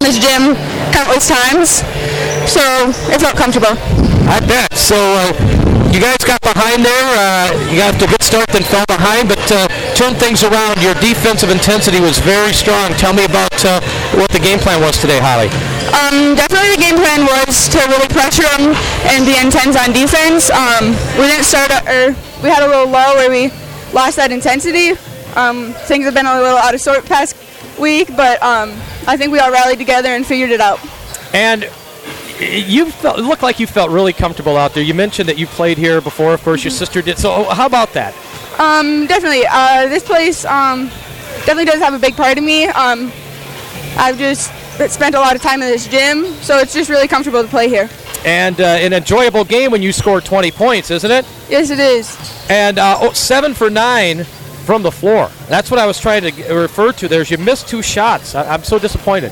this gym countless times, so it felt comfortable. I bet. So you guys got behind there. You got a good start, then fell behind, but turned things around. Your defensive intensity was very strong. Tell me about what the game plan was today, Holly. Definitely the game plan was to really pressure them and be intense on defense. We didn't start, we had a little lull where we lost that intensity. Things have been a little out of sort past week, but I think we all rallied together and figured it out. And it looked like you felt really comfortable out there. You mentioned that you played here before. Of course, your sister did. So how about that? Definitely. This place definitely does have a big part of me. I've just spent a lot of time in this gym, so it's just really comfortable to play here. And an enjoyable game when you scored 20 points, isn't it? Yes, it is. And 7 for 9 from the floor. That's what I was trying to refer to there. Is you missed 2 shots. I'm so disappointed.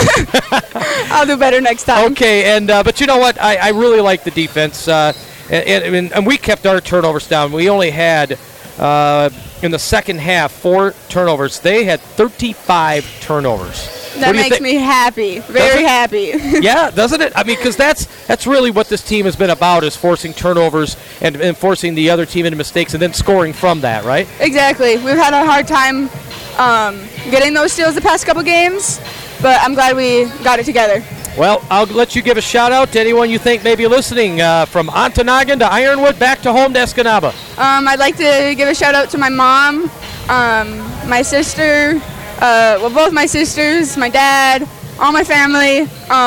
I'll do better next time. Okay, and but you know what? I really like the defense, and we kept our turnovers down. We only had in the second half 4 turnovers. They had 35 turnovers. That makes me happy, very happy. Yeah, doesn't it? I mean, because that's really what this team has been about, is forcing turnovers and forcing the other team into mistakes and then scoring from that, right? Exactly. We've had a hard time getting those steals the past couple games, but I'm glad we got it together. Well, I'll let you give a shout-out to anyone you think may be listening, from Ontonagon to Ironwood, back to home to Escanaba. I'd like to give a shout-out to my mom, my sister, both my sisters, my dad, all my family,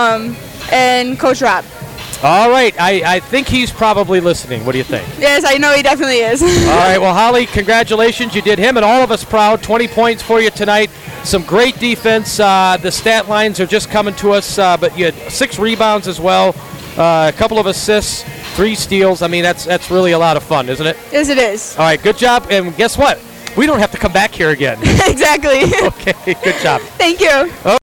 and Coach Rob. All right. I think he's probably listening. What do you think? Yes, I know he definitely is. All right. Well, Holly, congratulations. You did him and all of us proud. 20 points for you tonight. Some great defense. The stat lines are just coming to us, but you had 6 rebounds as well, a couple of assists, 3 steals. I mean, that's really a lot of fun, isn't it? Yes, it is. All right. Good job. And guess what? We don't have to come back here again. Exactly. Okay. Good job. Thank you.